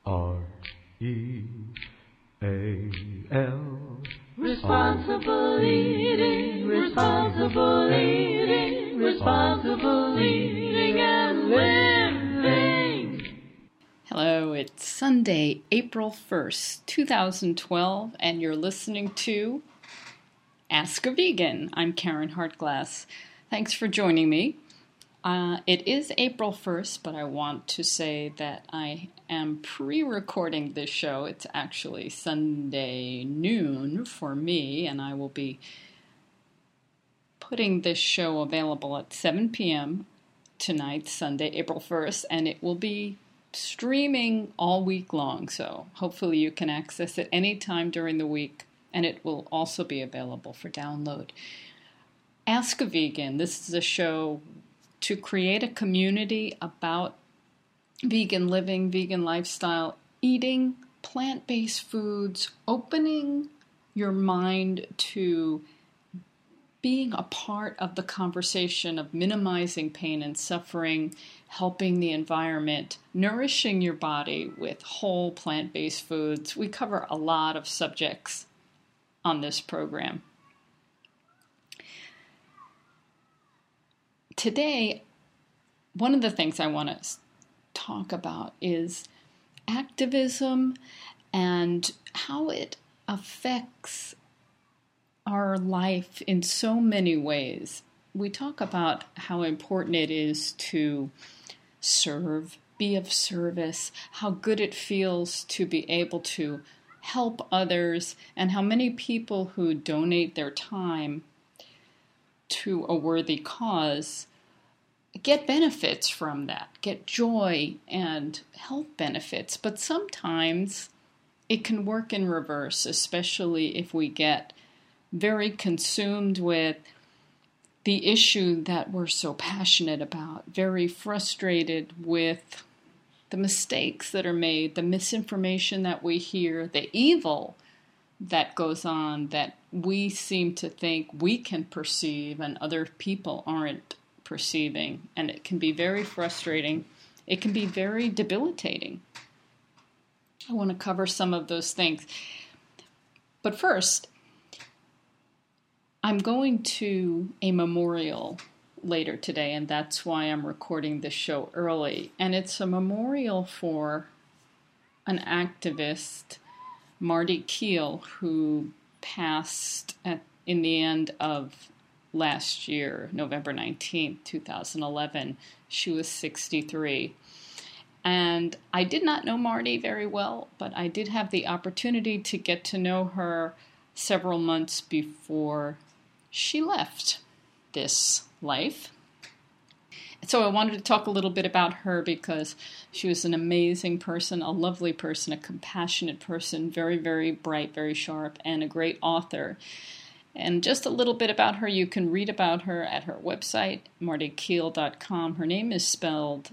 R-E-A-L. Responsible eating, responsible eating, responsible eating and living. Hello, it's Sunday, April 1st, 2012, and you're listening to Ask a Vegan. I'm Karen Hartglass. Thanks for joining me. It is April 1st, but I want to say that I am pre-recording this show. It's actually Sunday noon for me, and I will be putting this show available at 7 p.m. tonight, Sunday, April 1st, and it will be streaming all week long, so hopefully you can access it anytime during the week, and it will also be available for download. Ask a Vegan. This is a show to create a community about vegan living, vegan lifestyle, eating plant-based foods, opening your mind to being a part of the conversation of minimizing pain and suffering, helping the environment, nourishing your body with whole plant-based foods. We cover a lot of subjects on this program. Today, one of the things I want to talk about is activism and how it affects our life in so many ways. We talk about how important it is to serve, be of service, how good it feels to be able to help others, and how many people who donate their time to a worthy cause get benefits from that, get joy and health benefits. But sometimes it can work in reverse, especially if we get very consumed with the issue that we're so passionate about, very frustrated with the mistakes that are made, the misinformation that we hear, the evil that goes on that we seem to think we can perceive and other people aren't perceiving. And it can be very frustrating. It can be very debilitating. I want to cover some of those things. But first, I'm going to a memorial later today, and that's why I'm recording this show early. And it's a memorial for an activist, Marty Keel, who passed in the end of last year, November 19th, 2011. She was 63. And I did not know Marty very well, but I did have the opportunity to get to know her several months before she left this life. So I wanted to talk a little bit about her because she was an amazing person, a lovely person, a compassionate person, very, very bright, very sharp, and a great author. And just a little bit about her, you can read about her at her website, martykeel.com. Her name is spelled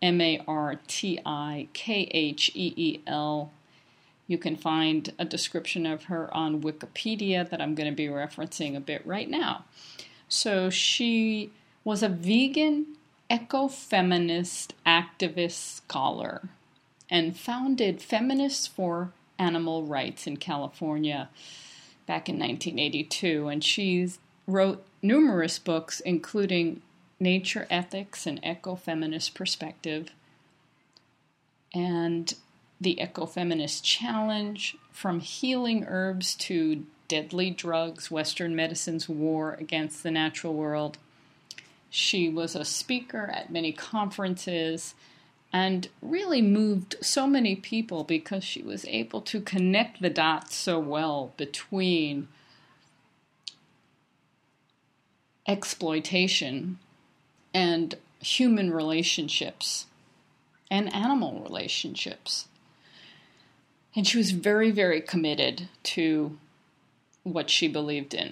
Martikheel. You can find a description of her on Wikipedia that I'm going to be referencing a bit right now. So she was a vegan ecofeminist activist scholar and founded Feminists for Animal Rights in California back in 1982. And she wrote numerous books, including Nature Ethics and Ecofeminist Perspective, and The Ecofeminist Challenge, From Healing Herbs to Deadly Drugs, Western Medicine's War Against the Natural World. She was a speaker at many conferences and really moved so many people because she was able to connect the dots so well between exploitation and human relationships and animal relationships. And she was very, very committed to what she believed in.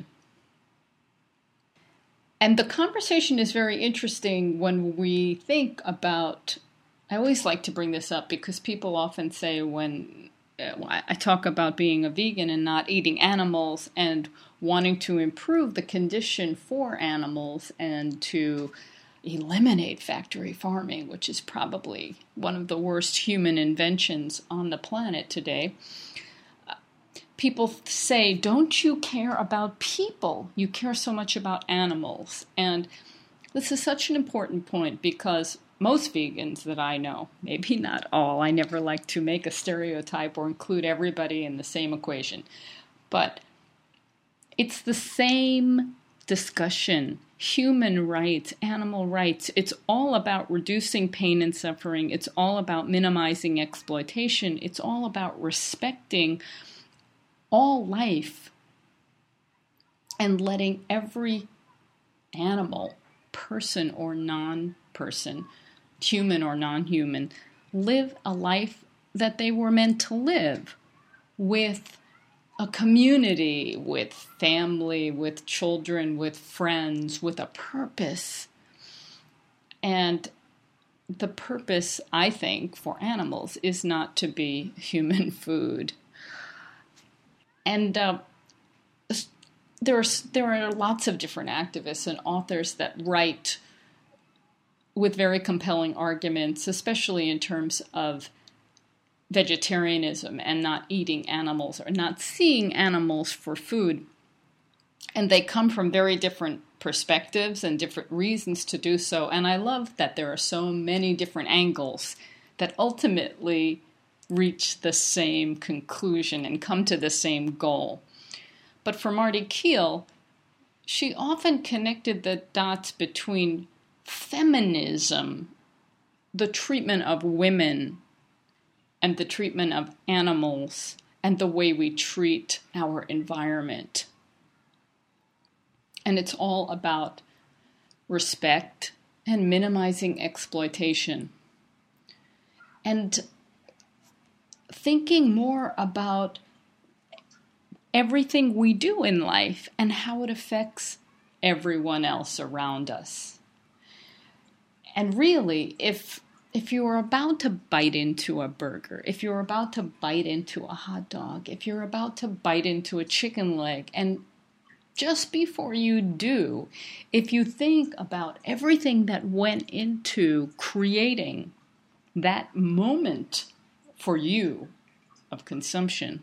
And the conversation is very interesting when we think about, I always like to bring this up because people often say when I talk about being a vegan and not eating animals and wanting to improve the condition for animals and to eliminate factory farming, which is probably one of the worst human inventions on the planet today. People say, don't you care about people? You care so much about animals. And this is such an important point because most vegans that I know, maybe not all, I never like to make a stereotype or include everybody in the same equation, but it's the same discussion. Human rights, animal rights, it's all about reducing pain and suffering. It's all about minimizing exploitation. It's all about respecting all life and letting every animal, person or non-person, human or non-human, live a life that they were meant to live with a community, with family, with children, with friends, with a purpose. And the purpose, I think, for animals is not to be human food. And there are lots of different activists and authors that write with very compelling arguments, especially in terms of vegetarianism and not eating animals or not seeing animals for food. And they come from very different perspectives and different reasons to do so. And I love that there are so many different angles that ultimately reach the same conclusion and come to the same goal. But for Marty Keel, she often connected the dots between feminism, the treatment of women, and the treatment of animals, and the way we treat our environment. And it's all about respect and minimizing exploitation. And thinking more about everything we do in life and how it affects everyone else around us. And really, if you're about to bite into a burger, if you're about to bite into a hot dog, if you're about to bite into a chicken leg, and just before you do, if you think about everything that went into creating that moment for you of consumption,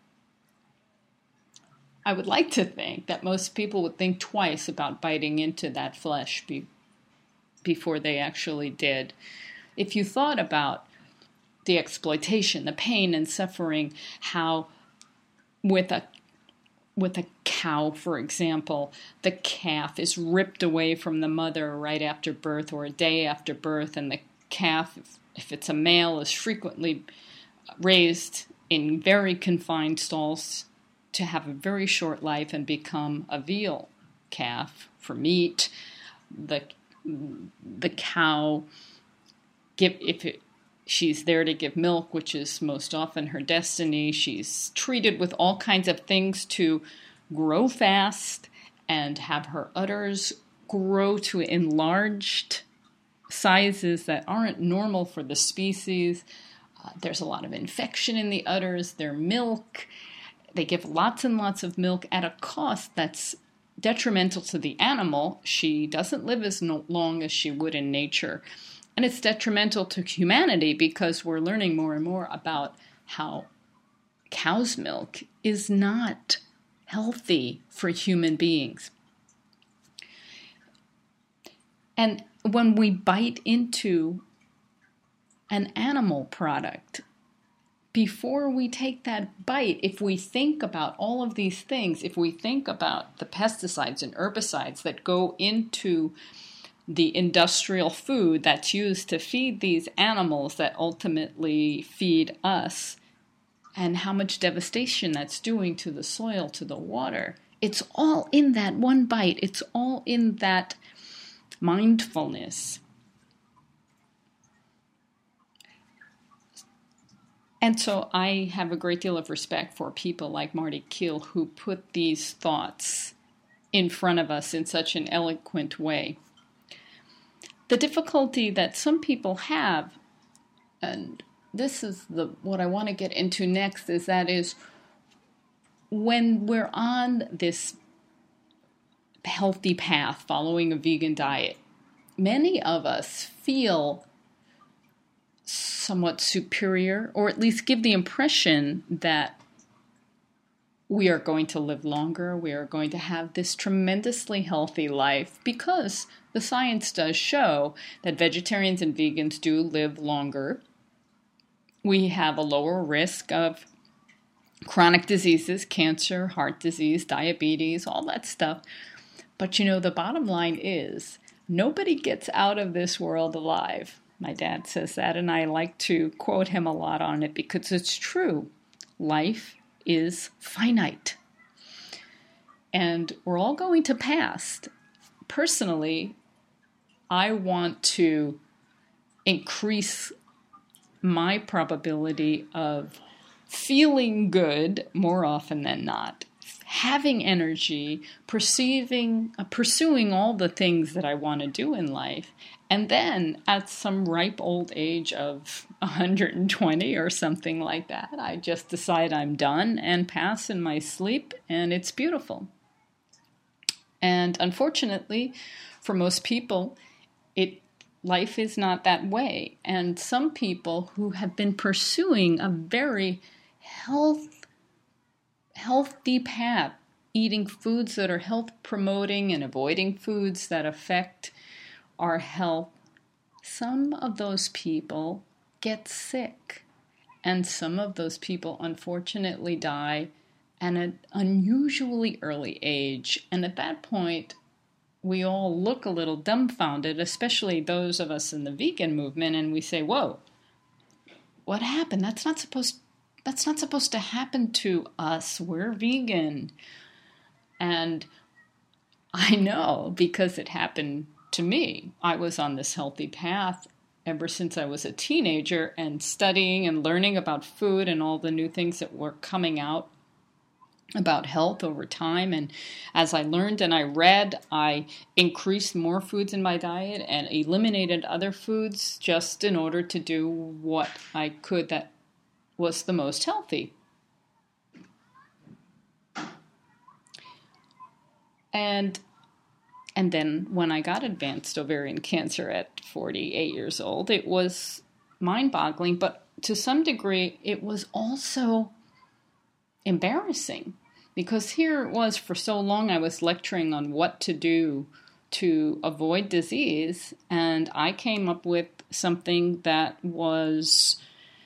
I would like to think that most people would think twice about biting into that flesh before they actually did. If you thought about the exploitation, the pain and suffering, how with a cow, for example, the calf is ripped away from the mother right after birth or a day after birth, and the calf, if it's a male, is frequently raised in very confined stalls to have a very short life and become a veal calf for meat. The cow, she's there to give milk, which is most often her destiny, she's treated with all kinds of things to grow fast and have her udders grow to enlarged sizes that aren't normal for the species. There's a lot of infection in the udders. Their milk, they give lots and lots of milk at a cost that's detrimental to the animal. She doesn't live as long as she would in nature. And it's detrimental to humanity because we're learning more and more about how cow's milk is not healthy for human beings. And when we bite into an animal product, before we take that bite, if we think about all of these things, if we think about the pesticides and herbicides that go into the industrial food that's used to feed these animals that ultimately feed us, and how much devastation that's doing to the soil, to the water, it's all in that one bite. It's all in that mindfulness. And so I have a great deal of respect for people like Marty Keel who put these thoughts in front of us in such an eloquent way. The difficulty that some people have, and this is what I want to get into next, is when we're on this healthy path following a vegan diet, many of us feel somewhat superior, or at least give the impression that we are going to live longer, we are going to have this tremendously healthy life, because the science does show that vegetarians and vegans do live longer. We have a lower risk of chronic diseases, cancer, heart disease, diabetes, all that stuff. But the bottom line is nobody gets out of this world alive. My dad says that, and I like to quote him a lot on it because it's true. Life is finite. And we're all going to pass. Personally, I want to increase my probability of feeling good more often than not, having energy, pursuing all the things that I want to do in life, and then at some ripe old age of 120 or something like that, I just decide I'm done and pass in my sleep, and it's beautiful. And unfortunately, for most people, life is not that way. And some people who have been pursuing a very healthy path, eating foods that are health promoting and avoiding foods that affect our health, some of those people get sick. And some of those people unfortunately die at an unusually early age. And at that point, we all look a little dumbfounded, especially those of us in the vegan movement, and we say, whoa, what happened? That's not supposed to happen to us. We're vegan. And I know, because it happened to me. I was on this healthy path ever since I was a teenager, and studying and learning about food and all the new things that were coming out about health over time. And as I learned and I read, I increased more foods in my diet and eliminated other foods just in order to do what I could that was the most healthy. And then when I got advanced ovarian cancer at 48 years old, it was mind-boggling, but to some degree, it was also embarrassing, because here it was, for so long I was lecturing on what to do to avoid disease, and I came up with something that was,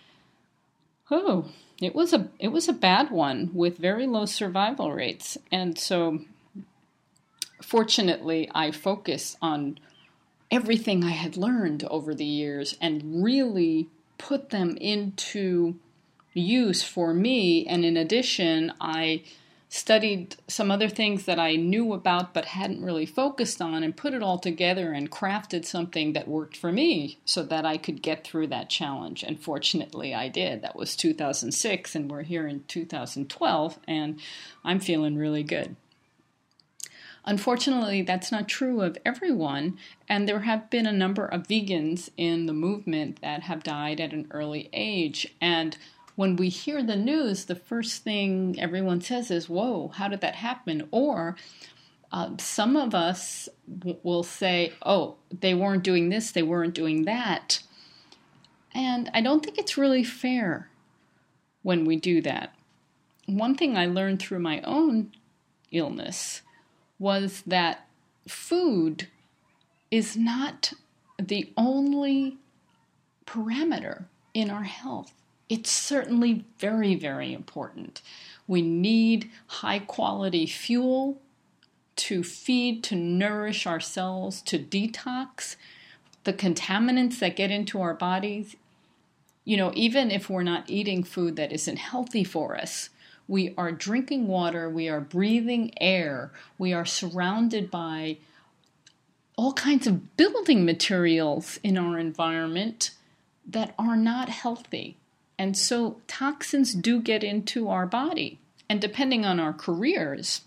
it was a bad one with very low survival rates. And so fortunately, I focused on everything I had learned over the years and really put them into use for me. And in addition, I studied some other things that I knew about but hadn't really focused on, and put it all together and crafted something that worked for me so that I could get through that challenge. And fortunately, I did. That was 2006, and we're here in 2012, and I'm feeling really good. Unfortunately, that's not true of everyone, and there have been a number of vegans in the movement that have died at an early age. And when we hear the news, the first thing everyone says is, whoa, how did that happen? Or some of us will say, oh, they weren't doing this, they weren't doing that. And I don't think it's really fair when we do that. One thing I learned through my own illness was that food is not the only parameter in our health. It's certainly very, very important. We need high-quality fuel to feed, to nourish our cells, to detox the contaminants that get into our bodies. Even if we're not eating food that isn't healthy for us, we are drinking water, we are breathing air, we are surrounded by all kinds of building materials in our environment that are not healthy. And so toxins do get into our body. And depending on our careers,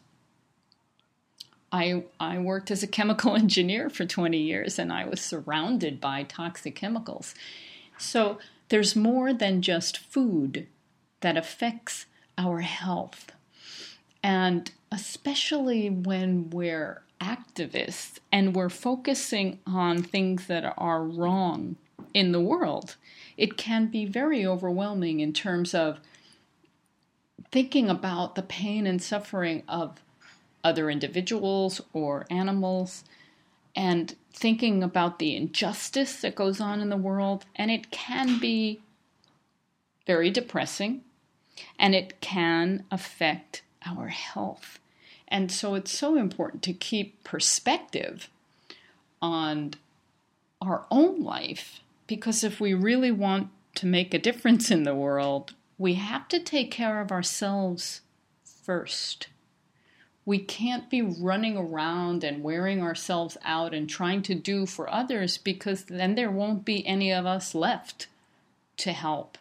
I worked as a chemical engineer for 20 years, and I was surrounded by toxic chemicals. So there's more than just food that affects our health. And especially when we're activists and we're focusing on things that are wrong in the world, it can be very overwhelming in terms of thinking about the pain and suffering of other individuals or animals, and thinking about the injustice that goes on in the world. And it can be very depressing, and it can affect our health. And so it's so important to keep perspective on our own life, because if we really want to make a difference in the world, we have to take care of ourselves first. We can't be running around and wearing ourselves out and trying to do for others, because then there won't be any of us left to help.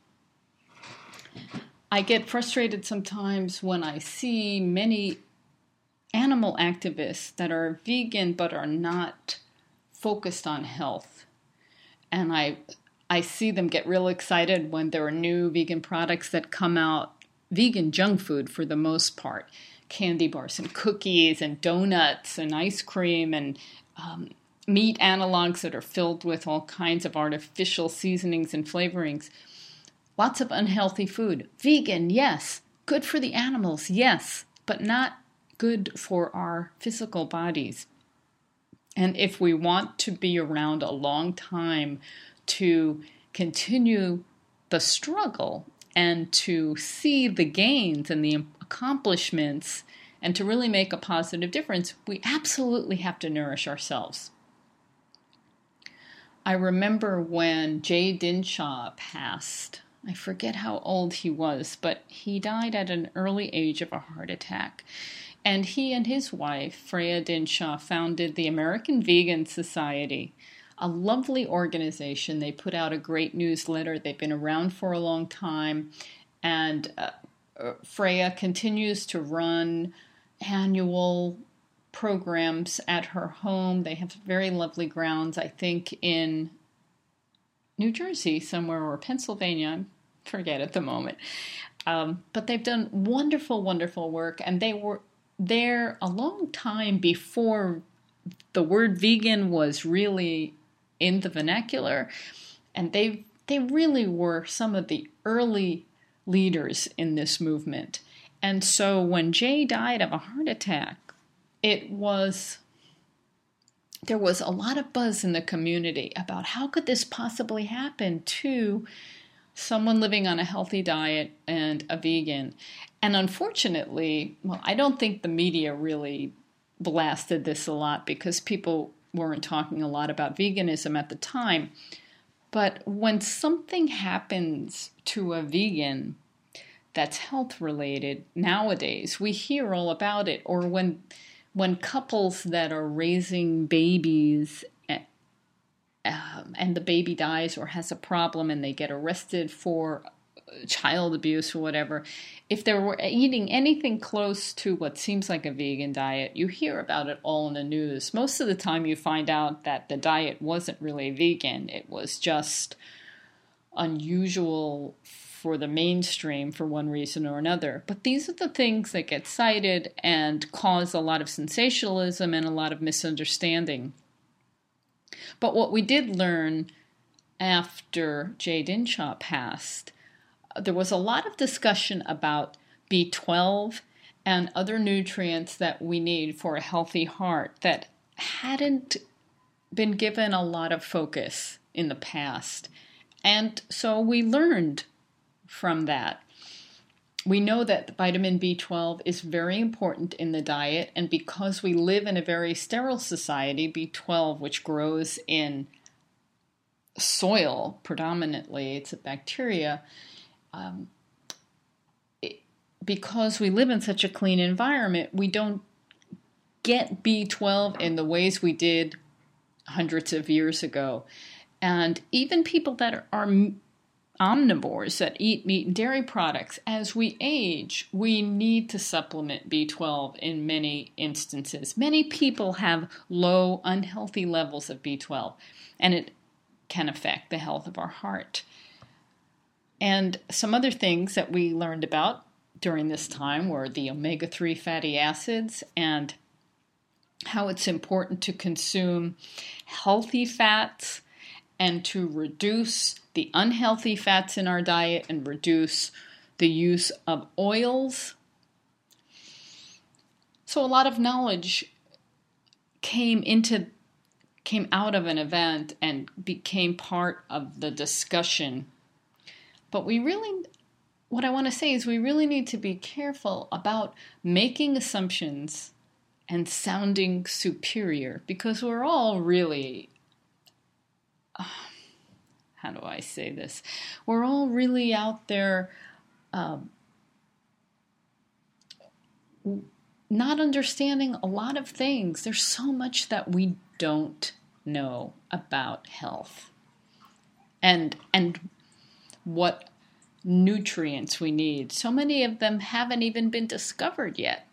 I get frustrated sometimes when I see many animal activists that are vegan but are not focused on health. And I see them get real excited when there are new vegan products that come out, vegan junk food for the most part, candy bars and cookies and donuts and ice cream and meat analogs that are filled with all kinds of artificial seasonings and flavorings. Lots of unhealthy food. Vegan, yes. Good for the animals, yes. But not good for our physical bodies. And if we want to be around a long time to continue the struggle and to see the gains and the accomplishments and to really make a positive difference, we absolutely have to nourish ourselves. I remember when Jay Dinshaw passed. I forget how old he was, but he died at an early age of a heart attack. And he and his wife, Freya Dinshaw, founded the American Vegan Society, a lovely organization. They put out a great newsletter. They've been around for a long time. And Freya continues to run annual programs at her home. They have very lovely grounds, I think, in New Jersey somewhere, or Pennsylvania. I forget at the moment. But they've done wonderful, wonderful work. And they were there a long time before the word vegan was really in the vernacular. And they really were some of the early leaders in this movement. And so when Jay died of a heart attack, there was a lot of buzz in the community about how could this possibly happen to someone living on a healthy diet and a vegan. And unfortunately, well, I don't think the media really blasted this a lot because people weren't talking a lot about veganism at the time. But when something happens to a vegan that's health related nowadays, we hear all about it. Or when couples that are raising babies and the baby dies or has a problem and they get arrested for child abuse or whatever, if they were eating anything close to what seems like a vegan diet, you hear about it all in the news. Most of the time you find out that the diet wasn't really vegan. It was just unusual for the mainstream for one reason or another. But these are the things that get cited and cause a lot of sensationalism and a lot of misunderstanding. But what we did learn after Jay Dinshaw passed, there was a lot of discussion about B12 and other nutrients that we need for a healthy heart that hadn't been given a lot of focus in the past. And so we learned from that. We know that vitamin B12 is very important in the diet, and because we live in a very sterile society, B12, which grows in soil predominantly, it's a bacteria, because we live in such a clean environment, we don't get B12 in the ways we did hundreds of years ago. And even people that are omnivores that eat meat and dairy products, as we age, we need to supplement B12 in many instances. Many people have low, unhealthy levels of B12, and it can affect the health of our heart. And some other things that we learned about during this time were the omega-3 fatty acids and how it's important to consume healthy fats and to reduce the unhealthy fats in our diet and reduce the use of oils. So a lot of knowledge came out of an event and became part of the discussion. But what I want to say is we really need to be careful about making assumptions and sounding superior, because we're all really, how do I say this? We're all really out there not understanding a lot of things. There's so much that we don't know about health and what nutrients we need. So many of them haven't even been discovered yet.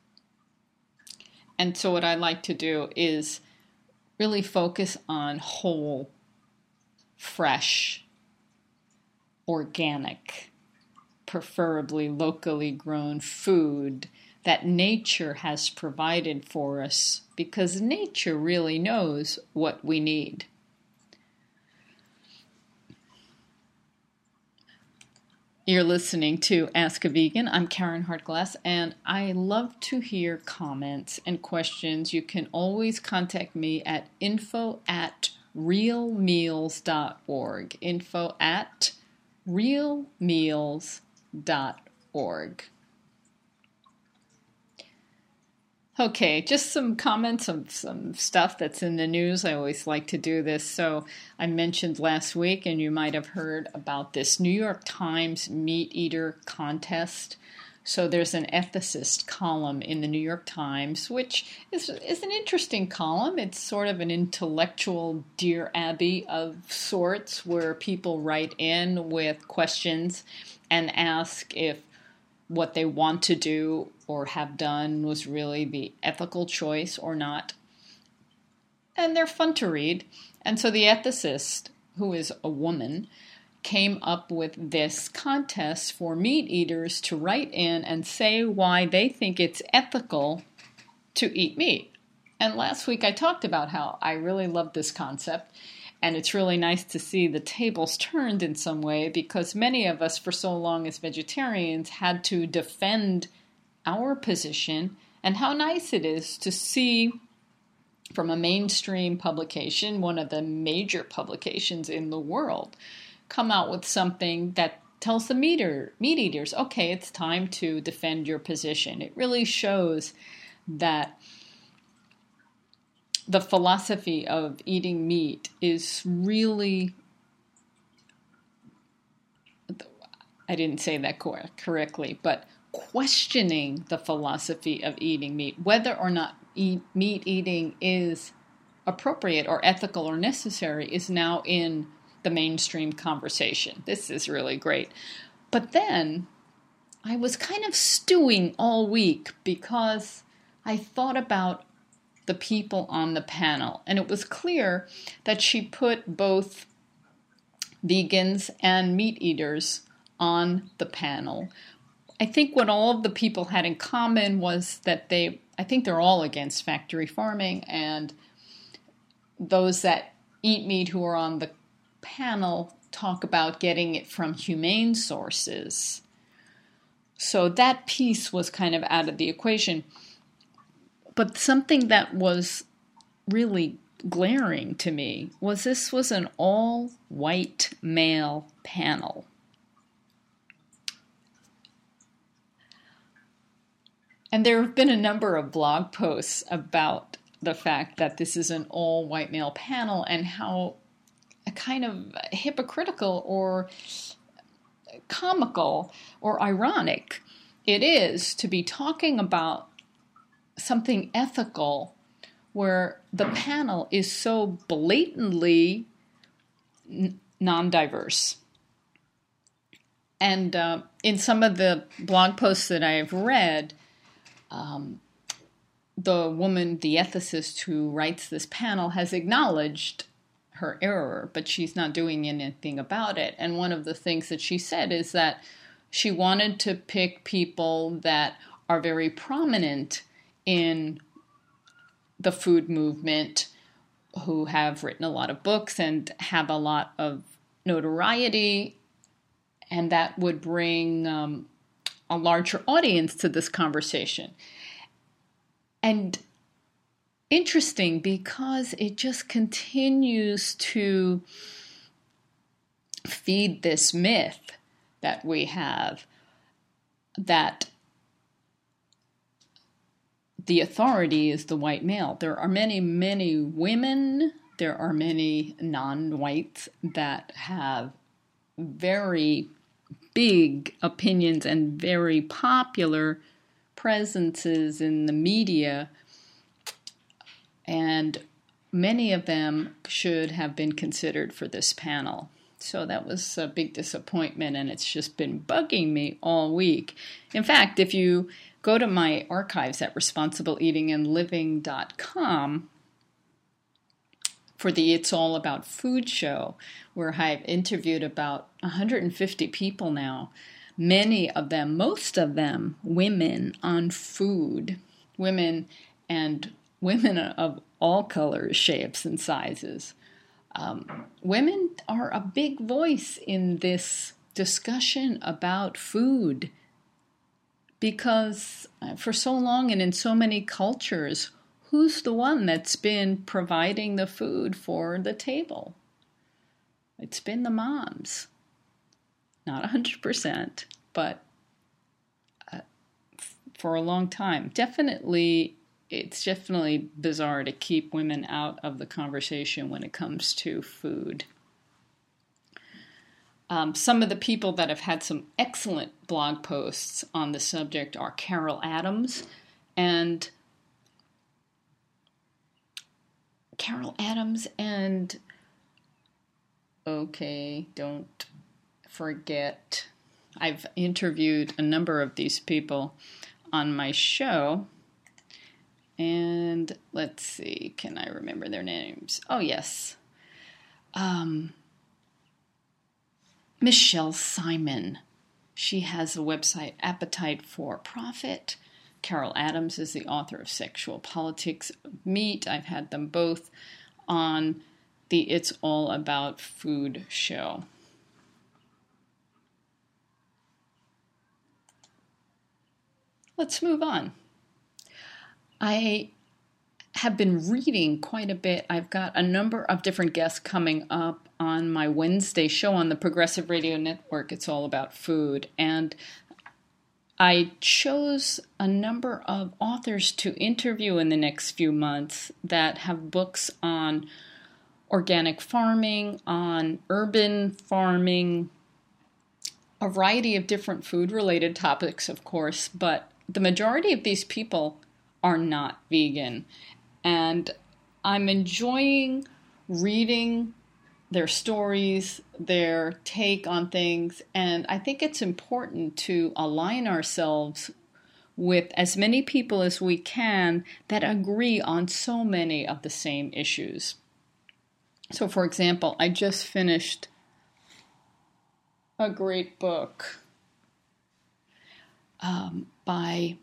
And so what I like to do is really focus on whole, fresh, organic, preferably locally grown food that nature has provided for us, because nature really knows what we need. You're listening to Ask a Vegan. I'm Karen Hartglass, and I love to hear comments and questions. You can always contact me at info@realmeals.org. info@realmeals.org. Okay, just some comments of some stuff that's in the news. I always like to do this. So I mentioned last week, and you might have heard about this New York Times meat eater contest. So there's an ethicist column in the New York Times, which is an interesting column. It's sort of an intellectual Dear Abby of sorts, where people write in with questions and ask if what they want to do or have done was really the ethical choice or not. And they're fun to read. And so the ethicist, who is a woman, came up with this contest for meat eaters to write in and say why they think it's ethical to eat meat. And last week I talked about how I really love this concept. And it's really nice to see the tables turned in some way, because many of us for so long as vegetarians had to defend our position, and how nice it is to see from a mainstream publication, one of the major publications in the world, come out with something that tells the meat eaters, okay, it's time to defend your position. It really shows that the philosophy of eating meat is really, I didn't say that correctly, but questioning the philosophy of eating meat, whether or not meat eating is appropriate or ethical or necessary, is now in the mainstream conversation. This is really great. But then I was kind of stewing all week, because I thought about the people on the panel, and it was clear that she put both vegans and meat eaters on the panel. I think what all of the people had in common was that I think they're all against factory farming, and those that eat meat who are on the panel talk about getting it from humane sources. So that piece was kind of out of the equation. But something that was really glaring to me was this was an all-white male panel. And there have been a number of blog posts about the fact that this is an all-white male panel, and how kind of hypocritical or comical or ironic it is to be talking about something ethical where the panel is so blatantly non-diverse. And in some of the blog posts that I've read, the woman, the ethicist who writes this panel, has acknowledged her error, but she's not doing anything about it. And one of the things that she said is that she wanted to pick people that are very prominent in the food movement, who have written a lot of books and have a lot of notoriety, and that would bring a larger audience to this conversation. And interesting, because it just continues to feed this myth that we have that the authority is the white male. There are many, many women, there are many non-whites that have very big opinions and very popular presences in the media, and many of them should have been considered for this panel. So that was a big disappointment, and it's just been bugging me all week. In fact, if you go to my archives at responsibleeatingandliving.com for the It's All About Food show, where I've interviewed about 150 people now, many of them, most of them, women on food, women of all colors, shapes, and sizes. Women are a big voice in this discussion about food, because for so long and in so many cultures, who's the one that's been providing the food for the table? It's been the moms. Not 100%, but for a long time. It's definitely bizarre to keep women out of the conversation when it comes to food. Some of the people that have had some excellent blog posts on the subject are Carol Adams. And okay, don't forget, I've interviewed a number of these people on my show. And let's see, can I remember their names? Oh, yes. Michelle Simon. She has a website, Appetite for Profit. Carol Adams is the author of Sexual Politics of Meat. I've had them both on the It's All About Food show. Let's move on. I have been reading quite a bit. I've got a number of different guests coming up on my Wednesday show on the Progressive Radio Network. It's All About Food. And I chose a number of authors to interview in the next few months that have books on organic farming, on urban farming, a variety of different food-related topics, of course, but the majority of these people are not vegan. And I'm enjoying reading their stories, their take on things, and I think it's important to align ourselves with as many people as we can that agree on so many of the same issues. So, for example, I just finished a great book by...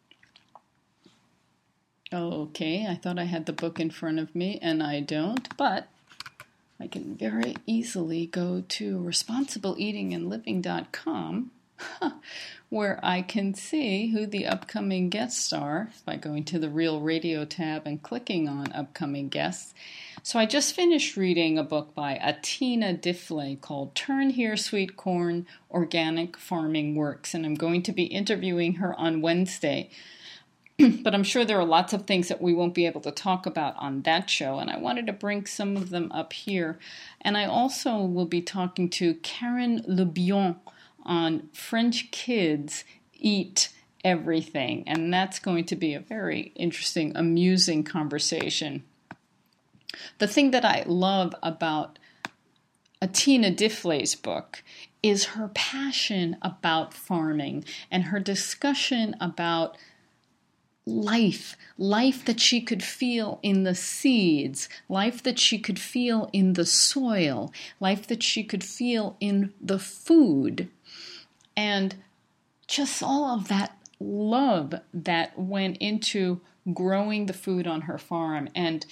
Okay, I thought I had the book in front of me, and I don't, but I can very easily go to responsibleeatingandliving.com, where I can see who the upcoming guests are by going to the Real Radio tab and clicking on Upcoming Guests. So I just finished reading a book by Atina Diffley called Turn Here, Sweet Corn, Organic Farming Works, and I'm going to be interviewing her on Wednesday. But I'm sure there are lots of things that we won't be able to talk about on that show, and I wanted to bring some of them up here. And I also will be talking to Karen LeBion on French kids eat everything, and that's going to be a very interesting, amusing conversation. The thing that I love about Atina Diffley's book is her passion about farming and her discussion about life that she could feel in the seeds, life that she could feel in the soil, life that she could feel in the food, and just all of that love that went into growing the food on her farm. And,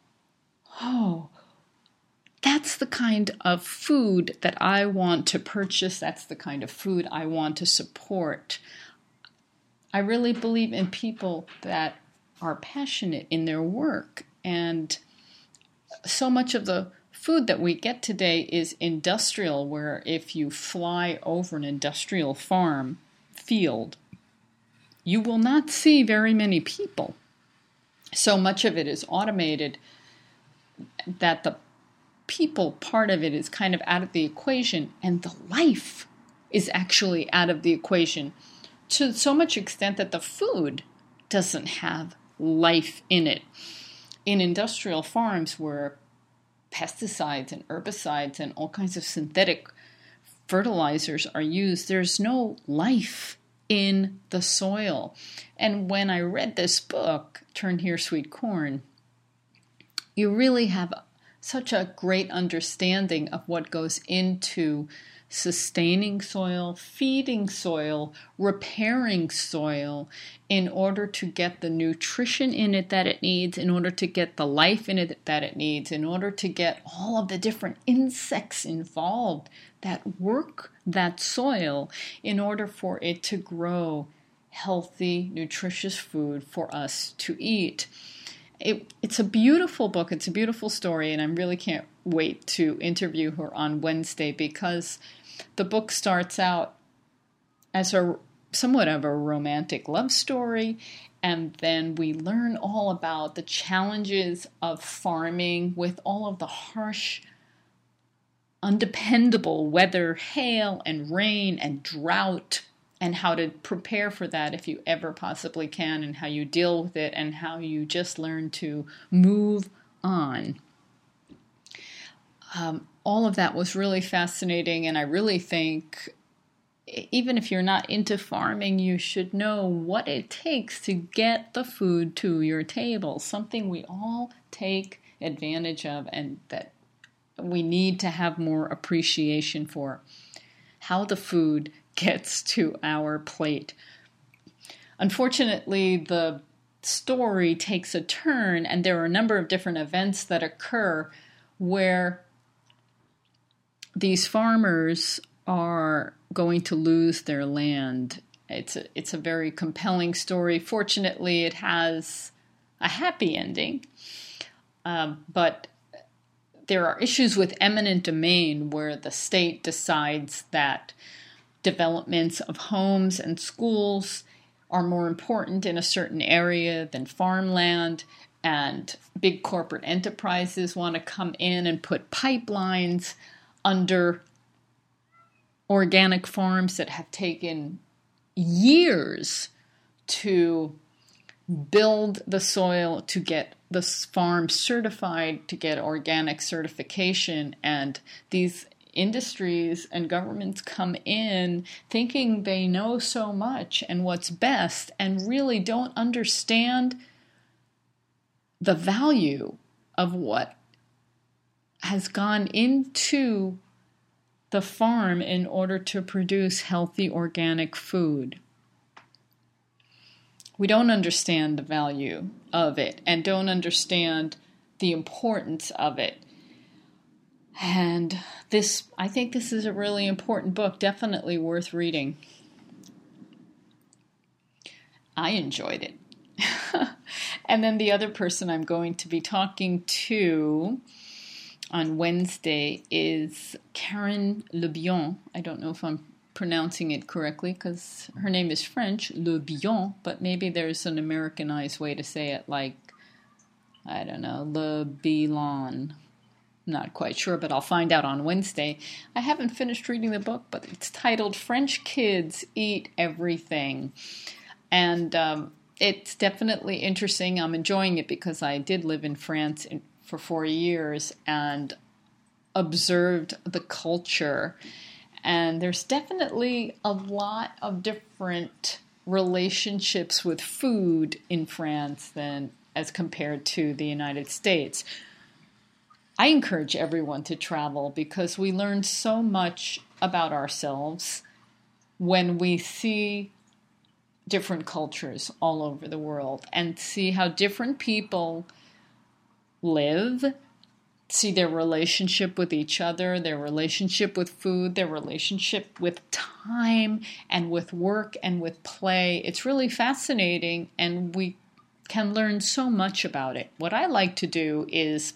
oh, that's the kind of food that I want to purchase. That's the kind of food I want to support. I really believe in people that are passionate in their work. And so much of the food that we get today is industrial, where if you fly over an industrial farm field, you will not see very many people. So much of it is automated that the people part of it is kind of out of the equation, and the life is actually out of the equation to so much extent that the food doesn't have life in it. In industrial farms where pesticides and herbicides and all kinds of synthetic fertilizers are used, there's no life in the soil. And when I read this book, Turn Here, Sweet Corn, you really have such a great understanding of what goes into sustaining soil, feeding soil, repairing soil in order to get the nutrition in it that it needs, in order to get the life in it that it needs, in order to get all of the different insects involved that work that soil in order for it to grow healthy, nutritious food for us to eat. It's a beautiful book. It's a beautiful story, and I really can't wait to interview her on Wednesday, because the book starts out as somewhat of a romantic love story, and then we learn all about the challenges of farming with all of the harsh, undependable weather, hail and rain and drought, and how to prepare for that if you ever possibly can, and how you deal with it, and how you just learn to move on. All of that was really fascinating, and I really think even if you're not into farming, you should know what it takes to get the food to your table, something we all take advantage of and that we need to have more appreciation for, how the food gets to our plate. Unfortunately, the story takes a turn, and there are a number of different events that occur where these farmers are going to lose their land. It's a very compelling story. Fortunately, it has a happy ending, but there are issues with eminent domain where the state decides that developments of homes and schools are more important in a certain area than farmland, and big corporate enterprises want to come in and put pipelines under organic farms that have taken years to build the soil, to get the farm certified, to get organic certification. And these industries and governments come in thinking they know so much and what's best, and really don't understand the value of what has gone into the farm in order to produce healthy organic food. We don't understand the value of it and don't understand the importance of it. And I think this is a really important book, definitely worth reading. I enjoyed it. And then the other person I'm going to be talking to on Wednesday is Karen Le Bihan. I don't know if I'm pronouncing it correctly because her name is French, Le Bihan, but maybe there's an Americanized way to say it, like, I don't know, Le Bilan. Not quite sure, but I'll find out on Wednesday. I haven't finished reading the book, but it's titled French Kids Eat Everything. And it's definitely interesting. I'm enjoying it because I did live in France for 4 years and observed the culture. And there's definitely a lot of different relationships with food in France than as compared to the United States. I encourage everyone to travel because we learn so much about ourselves when we see different cultures all over the world and see how different people live, see their relationship with each other, their relationship with food, their relationship with time and with work and with play. It's really fascinating, and we can learn so much about it. What I like to do is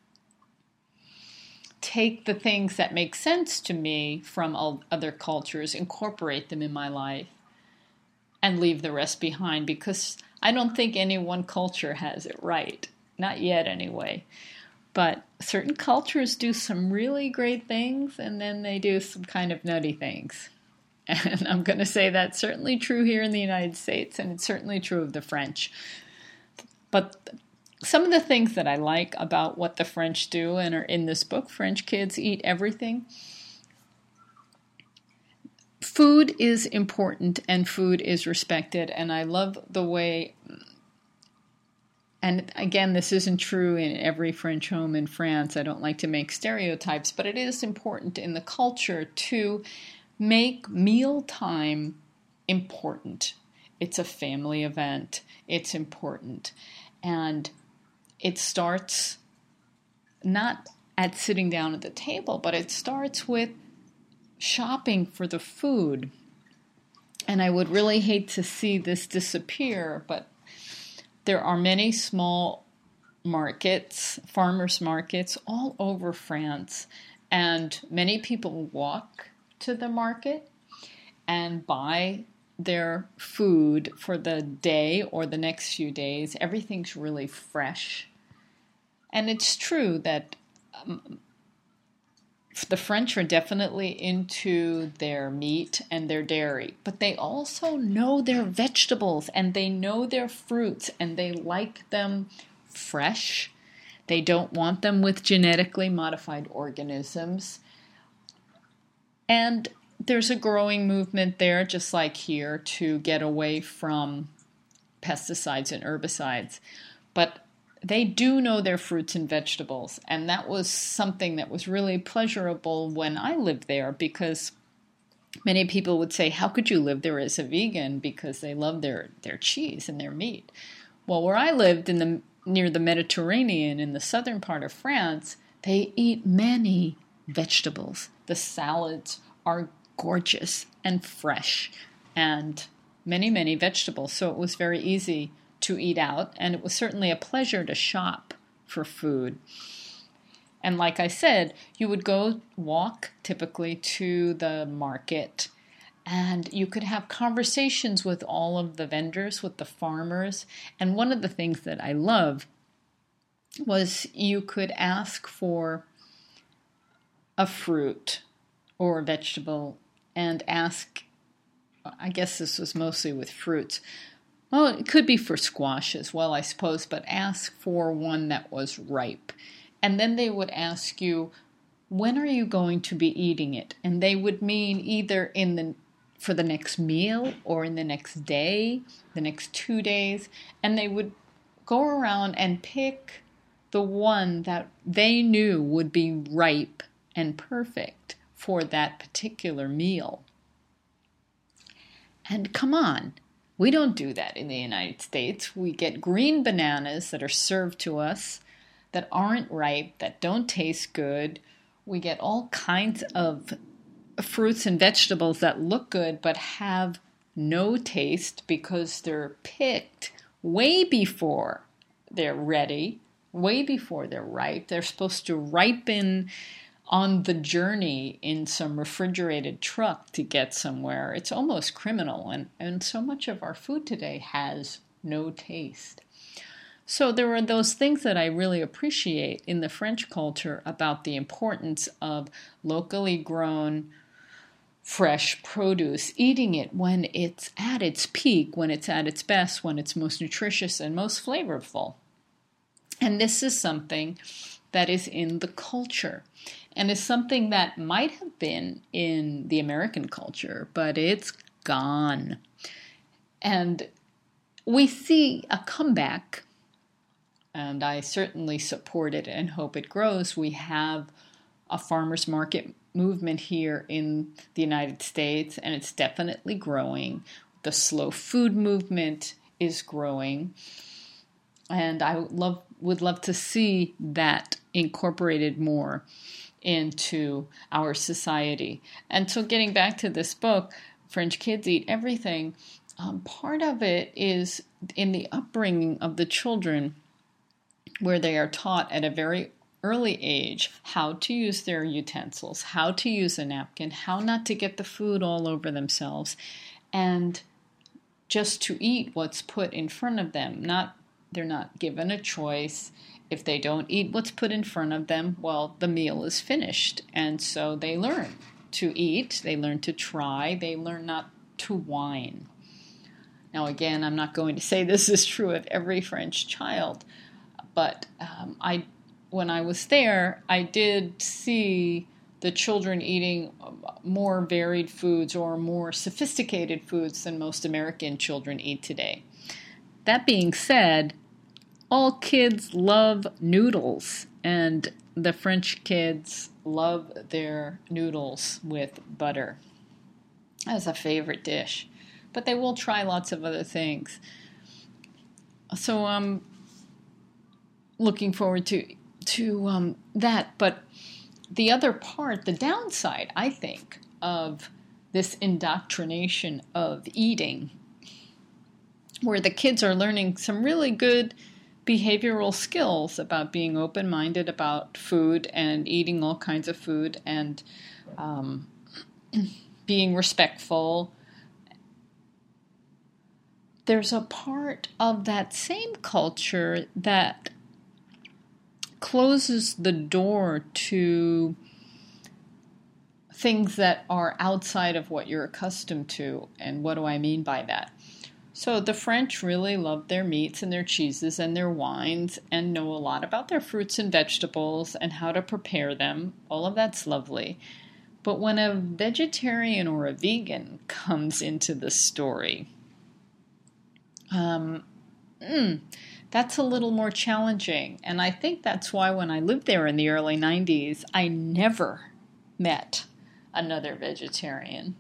take the things that make sense to me from other cultures, incorporate them in my life, and leave the rest behind, because I don't think any one culture has it right. Not yet, anyway. But certain cultures do some really great things, and then they do some kind of nutty things. And I'm going to say that's certainly true here in the United States, and it's certainly true of the French. But some of the things that I like about what the French do and are in this book, French Kids Eat Everything. Food is important and food is respected, and I love the way, and again, this isn't true in every French home in France. I don't like to make stereotypes, but it is important in the culture to make mealtime important. It's a family event. It's important. And it starts not at sitting down at the table, but it starts with shopping for the food. And I would really hate to see this disappear, but there are many small markets, farmers markets, all over France, and many people walk to the market and buy their food for the day or the next few days. Everything's really fresh. And it's true that the French are definitely into their meat and their dairy, but they also know their vegetables and they know their fruits, and they like them fresh. They don't want them with genetically modified organisms. And there's a growing movement there, just like here, to get away from pesticides and herbicides. But they do know their fruits and vegetables, and that was something that was really pleasurable when I lived there, because many people would say, how could you live there as a vegan? Because they love their cheese and their meat. Well, where I lived near the Mediterranean in the southern part of France, they eat many vegetables. The salads are gorgeous and fresh, and many, many vegetables. So it was very easy to eat out, and it was certainly a pleasure to shop for food. And like I said, you would go walk typically to the market, and you could have conversations with all of the vendors, with the farmers. And one of the things that I love was you could ask for a fruit or a vegetable and ask, I guess this was mostly with fruits. Well, it could be for squash as well, I suppose, but ask for one that was ripe. And then they would ask you, when are you going to be eating it? And they would mean either for the next meal or in the next day, the next 2 days. And they would go around and pick the one that they knew would be ripe and perfect for that particular meal. And come on. We don't do that in the United States. We get green bananas that are served to us that aren't ripe, that don't taste good. We get all kinds of fruits and vegetables that look good but have no taste because they're picked way before they're ready, way before they're ripe. They're supposed to ripen on the journey in some refrigerated truck to get somewhere. It's almost criminal, and so much of our food today has no taste. So there are those things that I really appreciate in the French culture about the importance of locally grown, fresh produce, eating it when it's at its peak, when it's at its best, when it's most nutritious and most flavorful. And this is something that is in the culture, and is something that might have been in the American culture, but it's gone. And we see a comeback, and I certainly support it and hope it grows. We have a farmers market movement here in the United States, and it's definitely growing. The slow food movement is growing. And I would love to see that incorporated more into our society. And so getting back to this book, French Kids Eat Everything, part of it is in the upbringing of the children, where they are taught at a very early age how to use their utensils, how to use a napkin, how not to get the food all over themselves, and just to eat what's put in front of them. They're not given a choice. If they don't eat what's put in front of them, well, the meal is finished. And so they learn to eat, they learn to try, they learn not to whine. Now, again, I'm not going to say this is true of every French child, but when I was there, I did see the children eating more varied foods or more sophisticated foods than most American children eat today. That being said, all kids love noodles, and the French kids love their noodles with butter as a favorite dish. But they will try lots of other things. So I'm looking forward to that. But the other part, the downside, I think, of this indoctrination of eating, where the kids are learning some really good behavioral skills about being open-minded about food and eating all kinds of food and being respectful. There's a part of that same culture that closes the door to things that are outside of what you're accustomed to. And what do I mean by that? So the French really love their meats and their cheeses and their wines and know a lot about their fruits and vegetables and how to prepare them. All of that's lovely. But when a vegetarian or a vegan comes into the story, that's a little more challenging. And I think that's why when I lived there in the early 90s, I never met another vegetarian.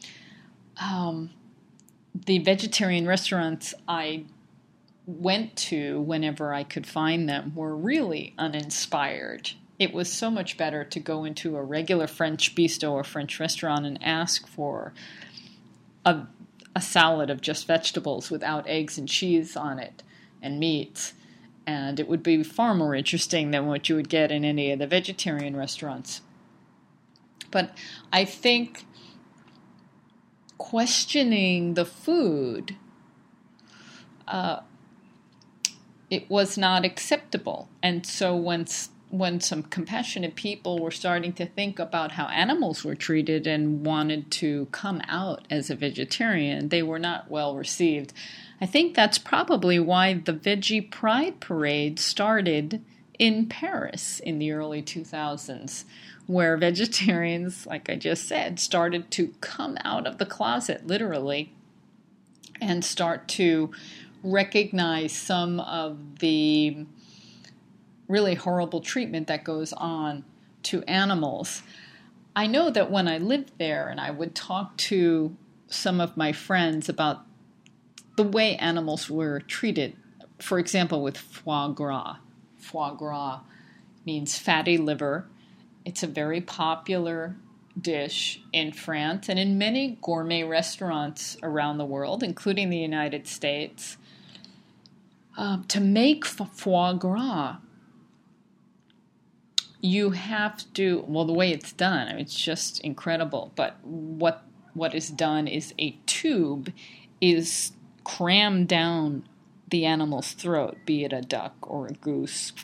The vegetarian restaurants I went to whenever I could find them were really uninspired. It was so much better to go into a regular French bistro or French restaurant and ask for a salad of just vegetables without eggs and cheese on it and meats. And it would be far more interesting than what you would get in any of the vegetarian restaurants. But I think questioning the food, it was not acceptable. And so when some compassionate people were starting to think about how animals were treated and wanted to come out as a vegetarian, they were not well received. I think that's probably why the Veggie Pride Parade started in Paris in the early 2000s, where vegetarians, like I just said, started to come out of the closet, literally, and start to recognize some of the really horrible treatment that goes on to animals. I know that when I lived there and I would talk to some of my friends about the way animals were treated, for example, with foie gras. Foie gras means fatty liver. It's a very popular dish in France and in many gourmet restaurants around the world, including the United States. To make foie gras, you have to, well, the way it's done, I mean, it's just incredible. But what is done is a tube is crammed down the animal's throat, be it a duck or a goose.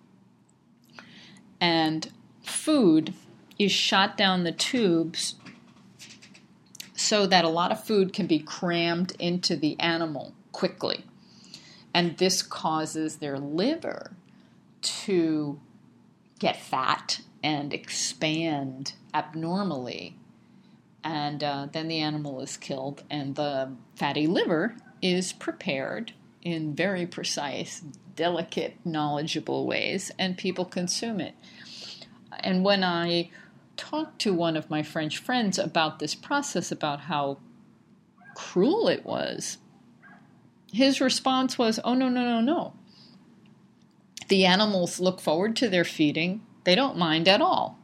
And food is shot down the tubes so that a lot of food can be crammed into the animal quickly. And this causes their liver to get fat and expand abnormally. And then the animal is killed, and the fatty liver is prepared in very precise, delicate, knowledgeable ways, and people consume it. And when I talked to one of my French friends about this process, about how cruel it was. His response was, oh, no, no, no, no. The animals look forward to their feeding. They don't mind at all.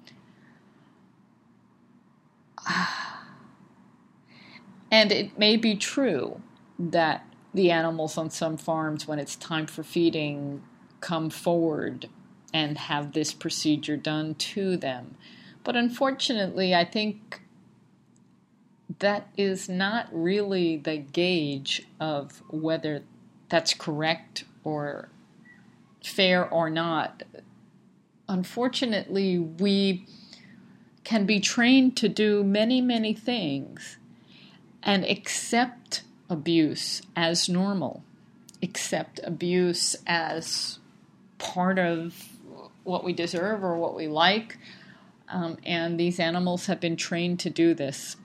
And it may be true that the animals on some farms, when it's time for feeding, come forward and have this procedure done to them. But unfortunately, I think that is not really the gauge of whether that's correct or fair or not. Unfortunately, we can be trained to do many, many things and accept abuse as normal, accept abuse as part of what we deserve or what we like, and these animals have been trained to do this.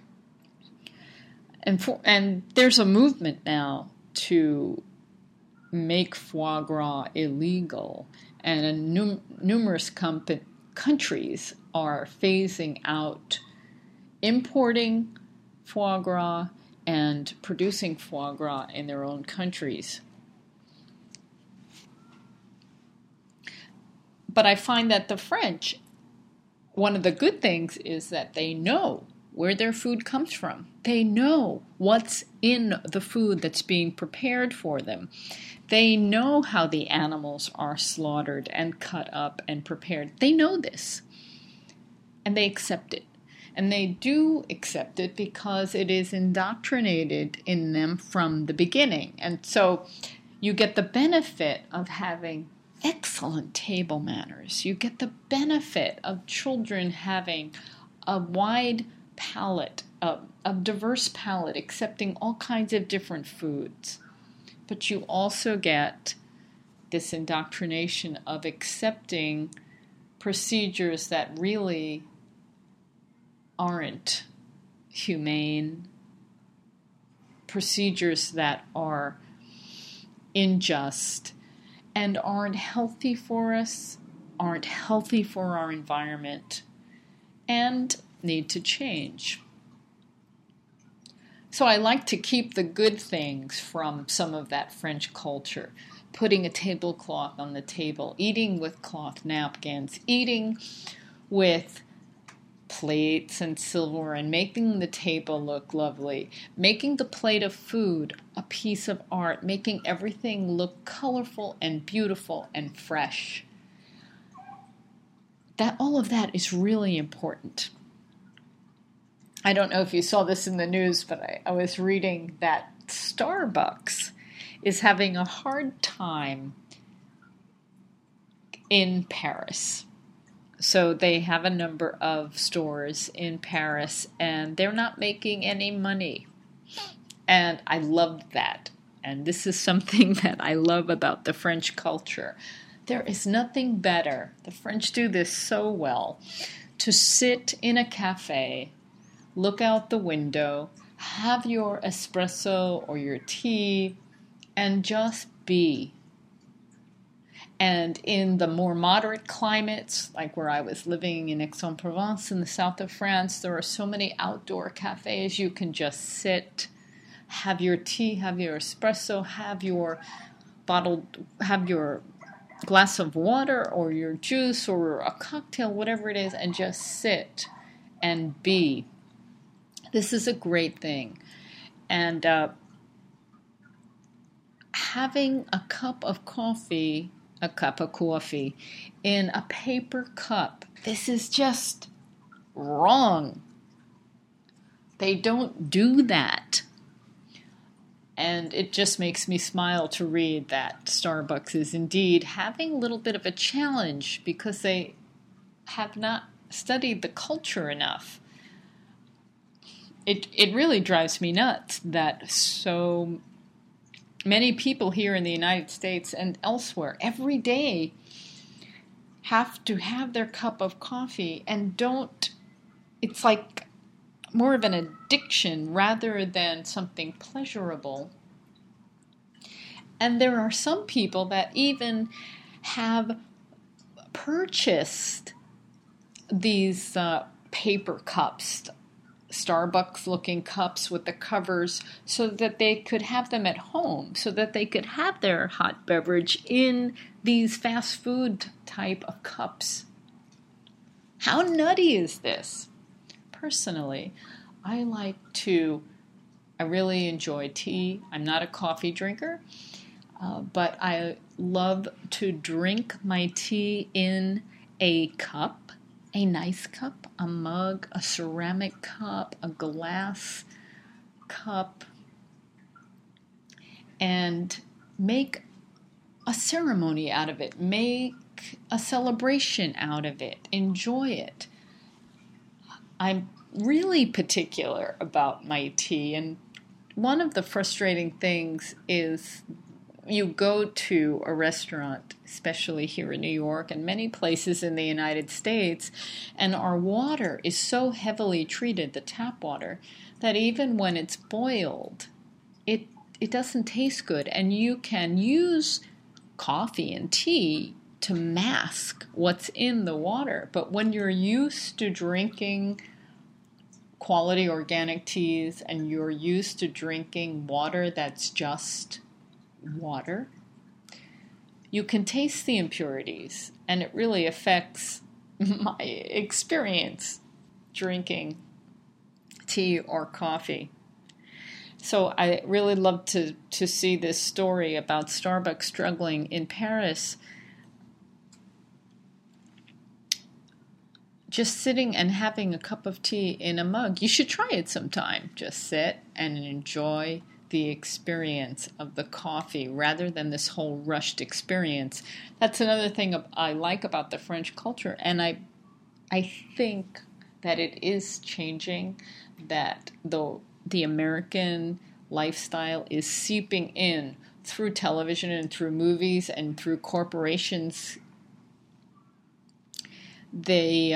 And there's a movement now to make foie gras illegal, and numerous countries are phasing out importing foie gras and producing foie gras in their own countries. But I find that the French, one of the good things is that they know where their food comes from. They know what's in the food that's being prepared for them. They know how the animals are slaughtered and cut up and prepared. They know this. And they accept it. And they do accept it because it is indoctrinated in them from the beginning. And so you get the benefit of having excellent table manners. You get the benefit of children having a wide palate, a diverse palate, accepting all kinds of different foods. But you also get this indoctrination of accepting procedures that really aren't humane, procedures that are unjust and aren't healthy for us, aren't healthy for our environment, and need to change. So I like to keep the good things from some of that French culture. Putting a tablecloth on the table, eating with cloth napkins, eating with plates and silverware, and making the table look lovely, making the plate of food a piece of art, making everything look colorful and beautiful and fresh. All of that is really important. I don't know if you saw this in the news, but I was reading that Starbucks is having a hard time in Paris. So they have a number of stores in Paris, and they're not making any money. And I loved that. And this is something that I love about the French culture. There is nothing better, the French do this so well, to sit in a cafe, look out the window, have your espresso or your tea, and just be. And in the more moderate climates, like where I was living in Aix-en-Provence in the south of France, there are so many outdoor cafes. You can just sit, have your tea, have your espresso, have your glass of water or your juice or a cocktail, whatever it is, and just sit and be. This is a great thing. And having a cup of coffee in a paper cup, this is just wrong. They don't do that. And it just makes me smile to read that Starbucks is indeed having a little bit of a challenge because they have not studied the culture enough. It really drives me nuts that so many people here in the United States and elsewhere every day have to have their cup of coffee and it's like more of an addiction rather than something pleasurable. And there are some people that even have purchased these paper cups Starbucks looking cups with the covers so that they could have them at home, so that they could have their hot beverage in these fast food type of cups. How nutty is this? Personally, I really enjoy tea. I'm not a coffee drinker, but I love to drink my tea in a cup, a nice cup, a mug, a ceramic cup, a glass cup, and make a ceremony out of it, make a celebration out of it, enjoy it. I'm really particular about my tea, and one of the frustrating things is you go to a restaurant, especially here in New York and many places in the United States, and our water is so heavily treated, the tap water, that even when it's boiled, it doesn't taste good. And you can use coffee and tea to mask what's in the water. But when you're used to drinking quality organic teas and you're used to drinking water that's just water, you can taste the impurities, and it really affects my experience drinking tea or coffee. So I really love to see this story about Starbucks struggling in Paris, just sitting and having a cup of tea in a mug. You should try it sometime. Just sit and enjoy the experience of the coffee rather than this whole rushed experience. That's another thing I like about the French culture, and I think that it is changing, that the American lifestyle is seeping in through television and through movies and through corporations. The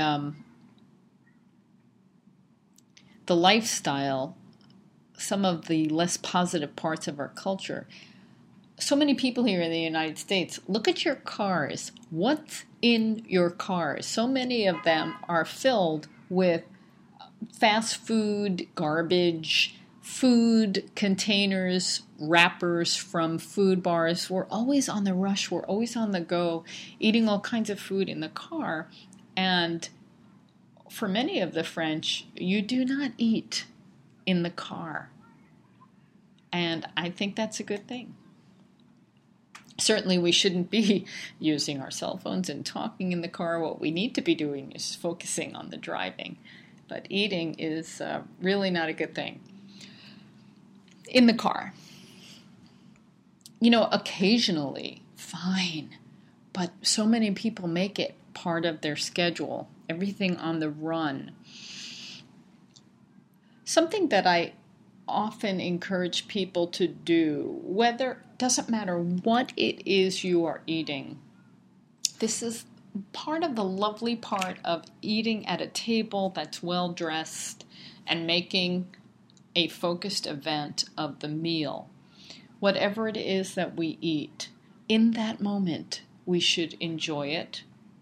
lifestyle, some of the less positive parts of our culture. So many people here in the United States, look at your cars. What's in your cars? So many of them are filled with fast food, garbage, food containers, wrappers from food bars. We're always on the rush. We're always on the go, eating all kinds of food in the car. And for many of the French, you do not eat in the car. And I think that's a good thing. Certainly we shouldn't be using our cell phones and talking in the car. What we need to be doing is focusing on the driving. But eating is really not a good thing in the car. Occasionally, fine. But so many people make it part of their schedule. Everything on the run. Something that I often encourage people to do, doesn't matter what it is you are eating. This is part of the lovely part of eating at a table that's well dressed and making a focused event of the meal. Whatever it is that we eat, in that moment, we should enjoy it,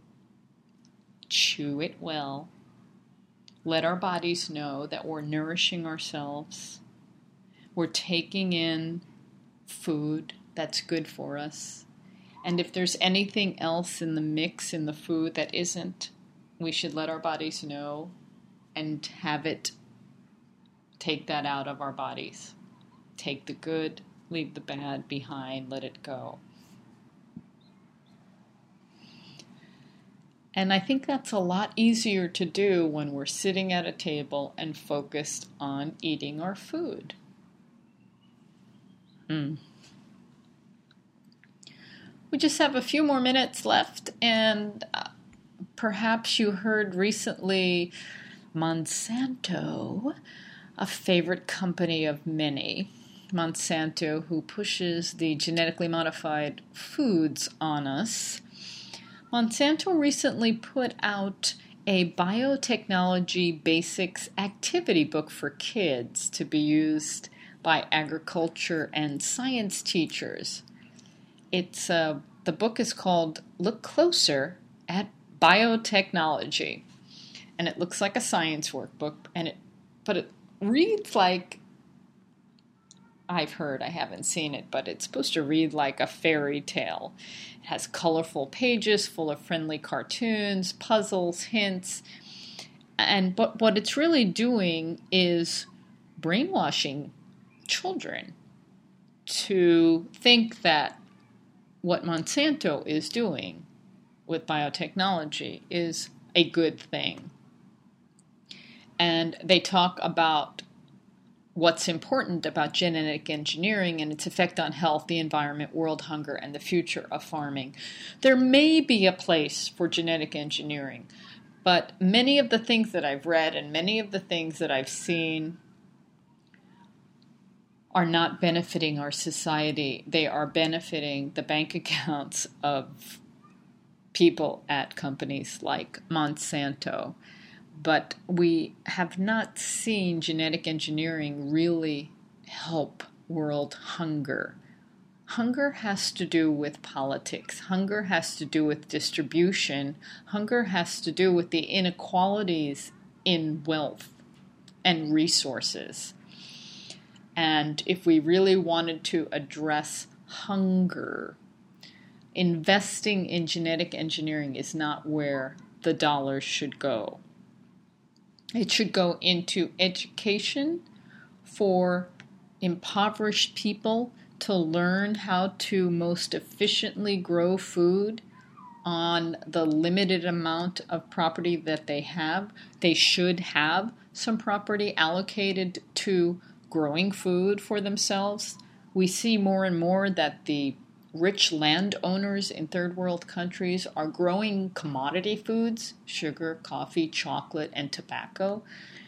chew it well, let our bodies know that we're nourishing ourselves. We're taking in food that's good for us. And if there's anything else in the mix in the food that isn't, we should let our bodies know and have it take that out of our bodies. Take the good, leave the bad behind, let it go. And I think that's a lot easier to do when we're sitting at a table and focused on eating our food. We just have a few more minutes left, and perhaps you heard recently Monsanto, a favorite company of many. Monsanto, who pushes the genetically modified foods on us. Monsanto recently put out a biotechnology basics activity book for kids to be used by agriculture and science teachers. The book is called Look Closer at Biotechnology, and it looks like a science workbook, and it but it reads like, I've heard, I haven't seen it, but it's supposed to read like a fairy tale. It has colorful pages full of friendly cartoons, puzzles, hints. But what it's really doing is brainwashing children to think that what Monsanto is doing with biotechnology is a good thing. And they talk about what's important about genetic engineering and its effect on health, the environment, world hunger, and the future of farming. There may be a place for genetic engineering, but many of the things that I've read and many of the things that I've seen are not benefiting our society. They are benefiting the bank accounts of people at companies like Monsanto. But we have not seen genetic engineering really help world hunger. Hunger has to do with politics. Hunger has to do with distribution. Hunger has to do with the inequalities in wealth and resources. And if we really wanted to address hunger, investing in genetic engineering is not where the dollars should go. It should go into education for impoverished people to learn how to most efficiently grow food on the limited amount of property that they have. They should have some property allocated to growing food for themselves. We see more and more that the rich landowners in third world countries are growing commodity foods, sugar, coffee, chocolate, and tobacco,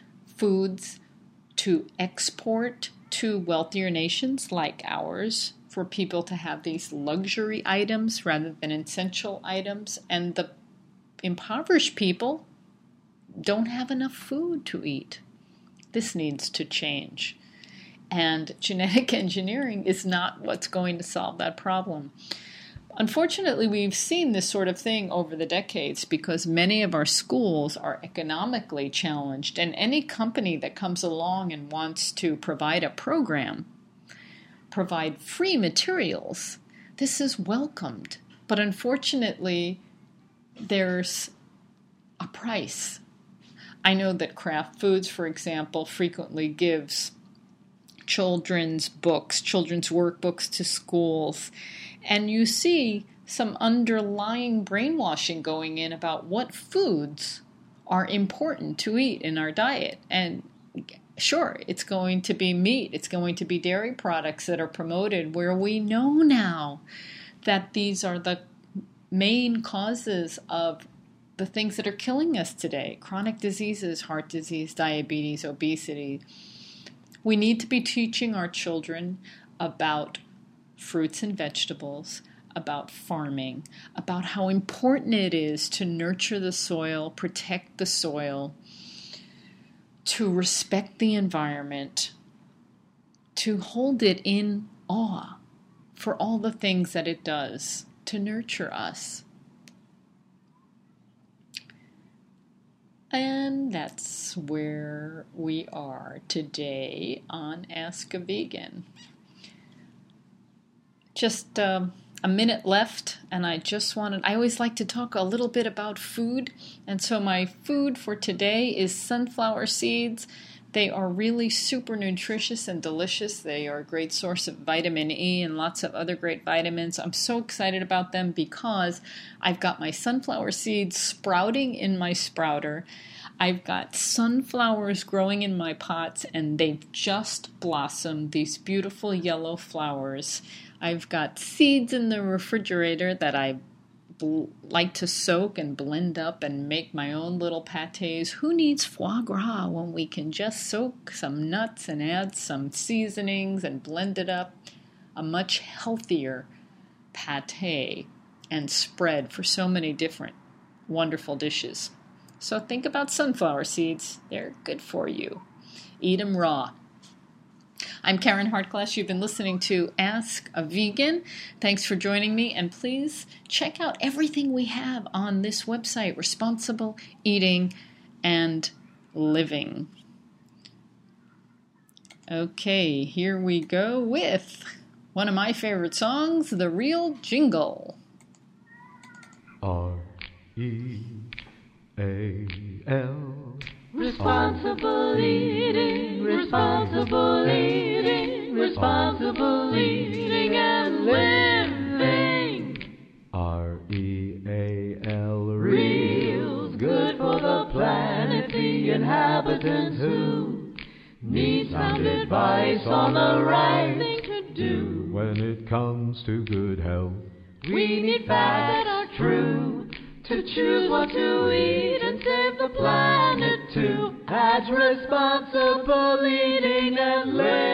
foods to export to wealthier nations like ours for people to have these luxury items rather than essential items. And the impoverished people don't have enough food to eat. This needs to change. And genetic engineering is not what's going to solve that problem. Unfortunately, we've seen this sort of thing over the decades because many of our schools are economically challenged, and any company that comes along and wants to provide a program, provide free materials, this is welcomed. But unfortunately, there's a price. I know that Kraft Foods, for example, frequently gives children's books, children's workbooks to schools, and you see some underlying brainwashing going in about what foods are important to eat in our diet. And sure, it's going to be meat, it's going to be dairy products that are promoted where we know now that these are the main causes of the things that are killing us today: chronic diseases, heart disease, diabetes, obesity. We need to be teaching our children about fruits and vegetables, about farming, about how important it is to nurture the soil, protect the soil, to respect the environment, to hold it in awe for all the things that it does to nurture us. And that's where we are today on Ask a Vegan. Just a minute left, and I always like to talk a little bit about food. And so my food for today is sunflower seeds. They are really super nutritious and delicious. They are a great source of vitamin E and lots of other great vitamins. I'm so excited about them because I've got my sunflower seeds sprouting in my sprouter. I've got sunflowers growing in my pots, and they've just blossomed, these beautiful yellow flowers. I've got seeds in the refrigerator that I like to soak and blend up and make my own little pâtés. Who needs foie gras when we can just soak some nuts and add some seasonings and blend it up? A much healthier pâté and spread for so many different wonderful dishes. So think about sunflower seeds. They're good for you. Eat them raw. I'm Karen Hartglass. You've been listening to Ask a Vegan. Thanks for joining me, and please check out everything we have on this website, Responsible Eating and Living. Okay, here we go with one of my favorite songs, The Real Jingle. R-E-A-L. Responsible eating, responsible eating, responsible eating and living. R-E-A-L. Real's good for the planet, the inhabitants who need sound advice on the right thing to do. When it comes to good health, We need facts that are true to choose what to eat and save the planet too. That's responsible eating and living.